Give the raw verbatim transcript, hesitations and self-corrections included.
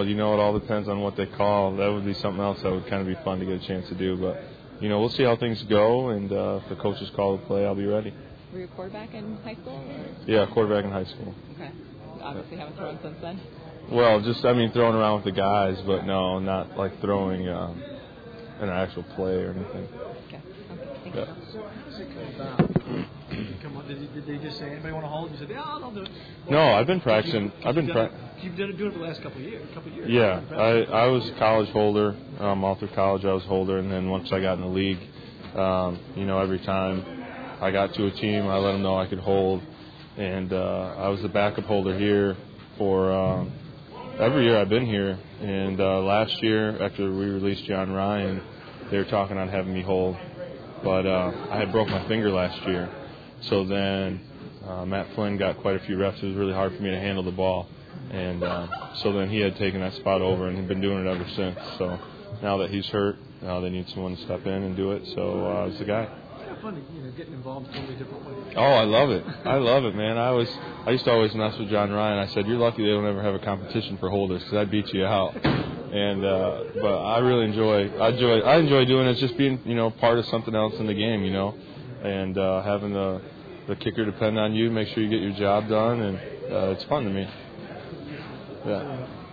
know. You know, it all depends on what they call. That would be something else that would kind of be fun to get a chance to do. But, you know, we'll see how things go, and uh, if the coaches call the play, I'll be ready. Were you a quarterback in high school? Or? Yeah, quarterback in high school. Okay. Obviously haven't thrown since then? Well, just, I mean, throwing around with the guys, but no, not like throwing um, an actual play or anything. Okay. Okay. Thank yeah. you. So how does it come about? Come on, did, did they just say, anybody want to hold? You said, yeah, I'll do it. Well, no, I've been practicing. You, I've been practicing. pra- You've done it, doing it for the last couple of years. Couple of years. Yeah, I, I was a college holder. Um, all through college, I was holder, and then once I got in the league, um, you know, every time I got to a team, I let them know I could hold, and uh, I was the backup holder here for um, every year I've been here. And uh, last year, after we released John Ryan, they were talking on having me hold, but uh, I had broke my finger last year, so then uh, Matt Flynn got quite a few reps. It was really hard for me to handle the ball. And uh, so then he had taken that spot over and had been doing it ever since. So now that he's hurt, uh, they need someone to step in and do it. So uh, it's the guy. It's kind of fun, you know, getting involved in a totally different way. Oh, I love it. I love it, man. I was I used to always mess with John Ryan. I said, "You're lucky they don't ever have a competition for holders because I'd beat you out." And uh, but I really enjoy I enjoy I enjoy doing it. It's just being you know part of something else in the game, you know, and uh, having the the kicker depend on you, make sure you get your job done, and uh, it's fun to me. Yeah.